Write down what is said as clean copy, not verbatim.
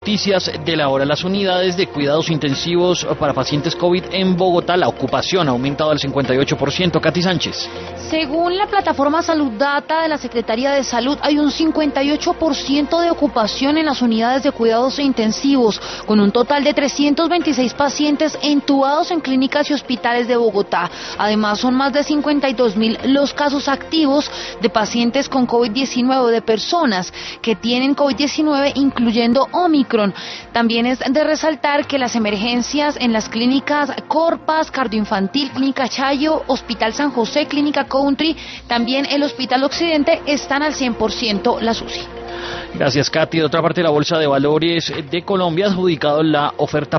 noticias de la hora. Las unidades de cuidados intensivos para pacientes COVID en Bogotá, la ocupación ha aumentado al 58%. Katy Sánchez. Según la plataforma Salud Data de la Secretaría de Salud, hay un 58% de ocupación en las unidades de cuidados intensivos, con un total de 326 pacientes entubados en clínicas y hospitales de Bogotá. Además, son más de 52.000 los casos activos de pacientes con COVID-19 o de personas que tienen COVID-19, incluyendo Omicron. También es de resaltar que las emergencias en las clínicas Corpas, Cardioinfantil, Clínica Chayo, Hospital San José, Clínica Country, también el Hospital Occidente están al 100% las UCI. Gracias, Katy. De otra parte, la Bolsa de Valores de Colombia ha adjudicado la oferta